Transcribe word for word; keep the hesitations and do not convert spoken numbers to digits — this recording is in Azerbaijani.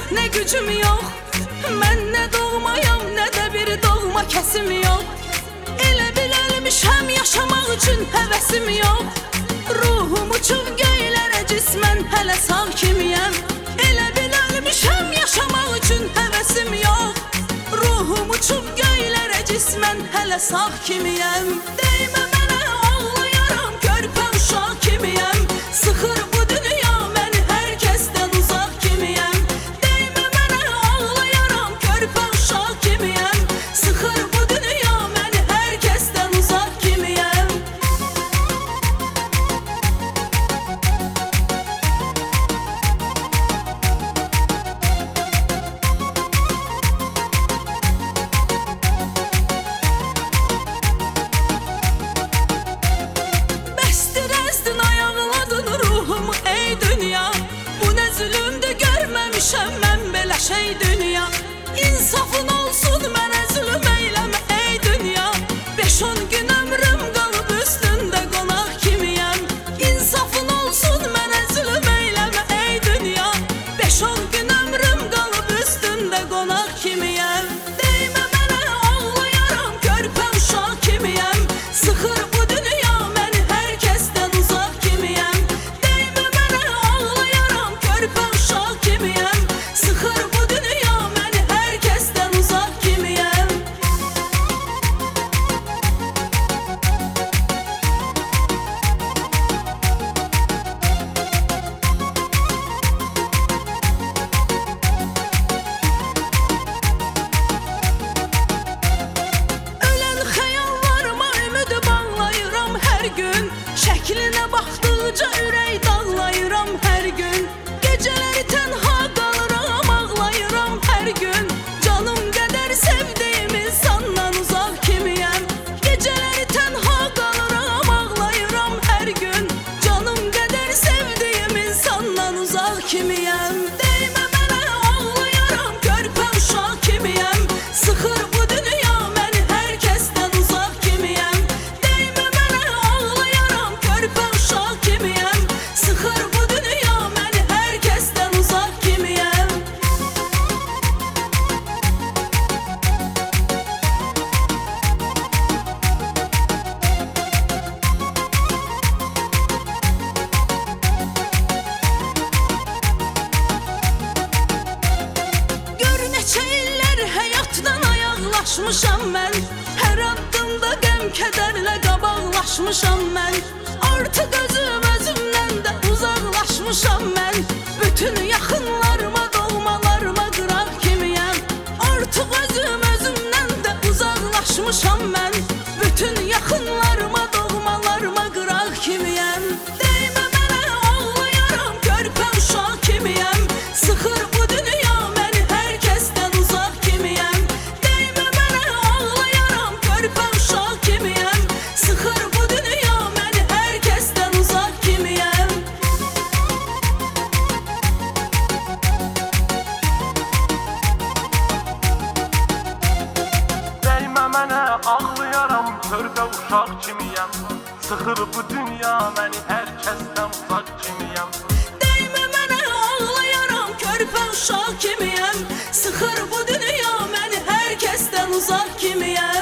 ne gücüm yok. Mən nə doğmayam, nə də bir doğma kəsim yok. Elə biləlmişəm yaşamaq üçün həvəsim yok. Ruhum uçub göylərə cismən hələ sağ kimiyəm. Elə biləlmişəm yaşamaq üçün həvəsim yok. Ruhum uçub göylərə cismən hələ sağ kimiyəm. Deymə mənə ağlayaram, körpə uşaq kimiyəm. Sıxır bu dünya məni hər kəsdən uzaq kimiyəm. Deymə mənə ağlayaram, körpə uşaq kimiyəm. Sıxır bu dünya məni hər kəsdən uzaq kimiyəm. Görməmişəm mən belə şey dünya. İnsafın olsun mənə zülüm eyləmə ey dünya. Beş on gün ömrüm qalıb üstündə qonaq kimiyəm. İnsafın olsun mənə zülüm eyləmə ey dünya. Beş on gün ömrüm qalıb üstündə qonaq kimiyəm. Deymə mənə ağlayaram, körpə uşaq kimiyəm. Sıxır bu dünya məni hər kəsdən uzaq kimiyəm. Deymə mənə ağlayaram, körpə uşaq kimiyəm. Sıxır bu dünya məni hər kəsdən uzaq kimiyəm. Ölən xəyallarıma ümid bağlayıram hər gün. Şəklinə baxdıqca ürək dağlayıram hər gün. Gecələri tənha qalıram, ağlayıram hər gün. Canım qədər sevdiyim insandan uzaq kimiyəm. Gecələri tənha qalıram, ağlayıram hər gün. Canım qədər sevdiyim insandan uzaq kimiyəm. Deymə mənə ağlayaram, körpə uşaq kimiyəm. Sıxır bu dünya məni hər kəsdən uzaq kimiyəm. Deymə mənə ağlayaram, körpə uşaq kimiyəm. Sıxır bu dünya məni hər kəsdən uzaq kimiyəm. Gör neçə illər həyatdan ayaqlaşmışam mən. Hər addımda qəm kədərlə qabaqlaşmışam mən. Artıq özüm özümdən də uzaqlaşmışam mən. Bütün yaxınlarıma, doğmalarıma qıraq kimiyəm. Artıq özüm özümdən də uzaqlaşmışam mən. Bütün yaxınlarıma, doğmalarıma qıraq kimiyəm. Deymə mənə ağlayaram, körpə uşaq kimiyəm. Sıxır bu dünya məni hər kəsdən uzaq kimiyəm. Deymə mənə ağlayaram, körpə uşaq kimiyəm. Sıxır bu dünya məni hər kəsdən uzaq kimiyəm. Deymə mənə ağlayaram, körpə uşaq kimiyəm. Sıxır bu dünya məni hər kəsdən uzaq kimiyəm. Deymə mənə ağlayaram, körpə uşaq kimiyəm. Sıxır bu dünya məni hər kəsdən uzaq kimiyəm.